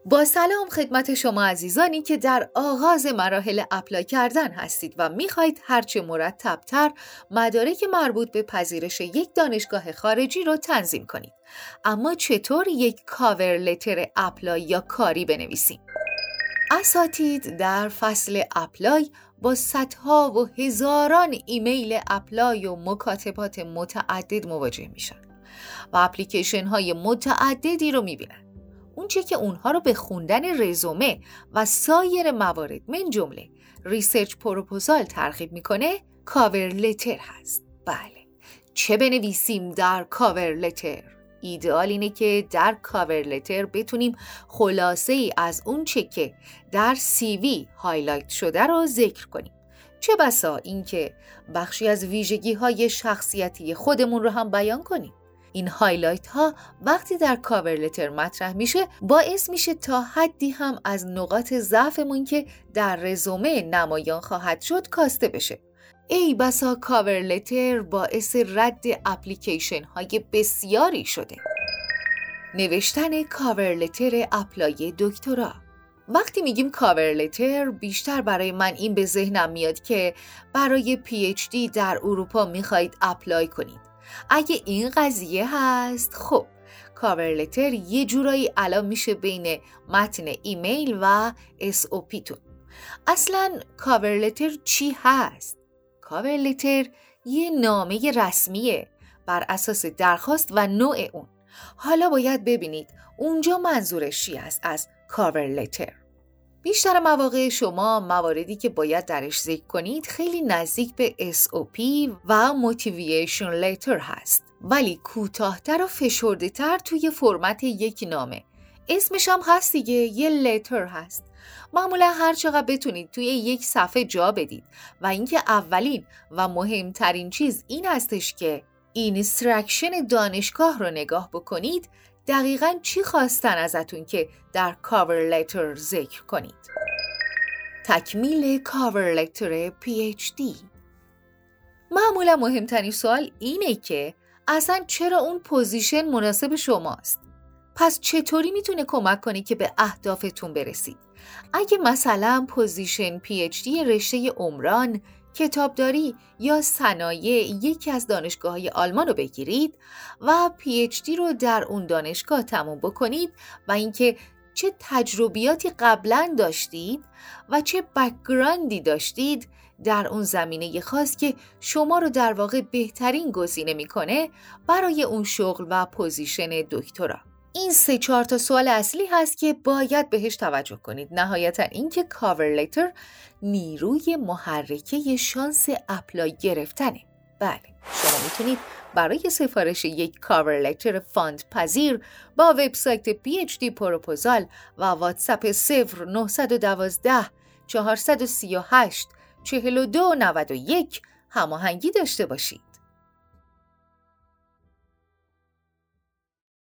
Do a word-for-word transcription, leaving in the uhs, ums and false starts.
با سلام خدمت شما عزیزانی که در آغاز مراحل اپلای کردن هستید و میخواید هرچه مرتب‌تر مدارک مربوط به پذیرش یک دانشگاه خارجی رو تنظیم کنید. اما چطور یک کاور لتر اپلای یا کاری بنویسیم؟ اساتید در فصل اپلای با صدها و هزاران ایمیل اپلای و مکاتبات متعدد مواجه میشن و اپلیکیشن های متعددی رو میبینن. اون چه که اونها رو به خوندن رزومه و سایر موارد من جمله ریسرچ پروپوزال ترغیب میکنه کاور لتر هست. بله، چه بنویسیم در کاور لتر؟ ایدئال اینه که در کاور لتر بتونیم خلاصه ای از اون چه که در سی وی هایلایت شده رو ذکر کنیم. چه بسا اینکه بخشی از ویژگی های شخصیتی خودمون رو هم بیان کنیم. این هایلایت ها وقتی در کاور لتر مطرح میشه باعث میشه تا حدی هم از نقاط ضعفمون که در رزومه نمایان خواهد شد کاسته بشه. ای بسا کاور لتر باعث رد اپلیکیشن های بسیاری شده. نوشتن کاور لتر اپلای دکترا. وقتی میگیم کاور لتر بیشتر برای من این به ذهنم میاد که برای پی اچ دی در اروپا میخواید اپلای کنید. اگه این قضیه هست، خب کاور لتر یه جورایی الان میشه بین متن ایمیل و اس او پی تون. اصلا کاور لتر چی هست؟ کاور لتر یه نامه رسمیه بر اساس درخواست و نوع اون. حالا باید ببینید اونجا منظورش چی است از کاور لتر. بیشتر مواقع شما مواردی که باید درش ذکر کنید خیلی نزدیک به اس او پی و موتیویشن لتر هست، ولی کوتاه‌تر و فشرده‌تر توی فرمت یک نامه. اسمش هم هست دیگه، یه لتر هست. معمولا هر چقدر بتونید توی یک صفحه جا بدید و اینکه اولین و مهمترین چیز این هستش که اینسترکشن دانشگاه رو نگاه بکنید دقیقاً چی خواستن ازتون که در کاور لتر ذکر کنید. تکمیل کاور لتر پی اچ دی. معمولا مهمترین سوال اینه که اصلا چرا اون پوزیشن مناسب شماست؟ پس چطوری میتونه کمک کنه که به اهدافتون برسید؟ اگه مثلا پوزیشن پی اچ دی رشته عمران، کتابداری یا صنایع یکی از دانشگاه‌های آلمان رو بگیرید و پی اچ دی رو در اون دانشگاه تموم بکنید و اینکه چه تجربیاتی قبلا داشتید و چه بک‌گراندی داشتید در اون زمینه خاص که شما رو در واقع بهترین گزینه میکنه برای اون شغل و پوزیشن دکترا. این سه چهار تا سوال اصلی هست که باید بهش توجه کنید. نهایتا اینکه کاور لتر نیروی محرکه شانس اپلای گرفتنه. بله، شما میتونید برای سفارش یک کاور لتر فاند پذیر با وبسایت پی اچ دی پروپوزال و واتساپ صفر نه یک دو چهار سه هشت چهار دو نه یک هماهنگی داشته باشید.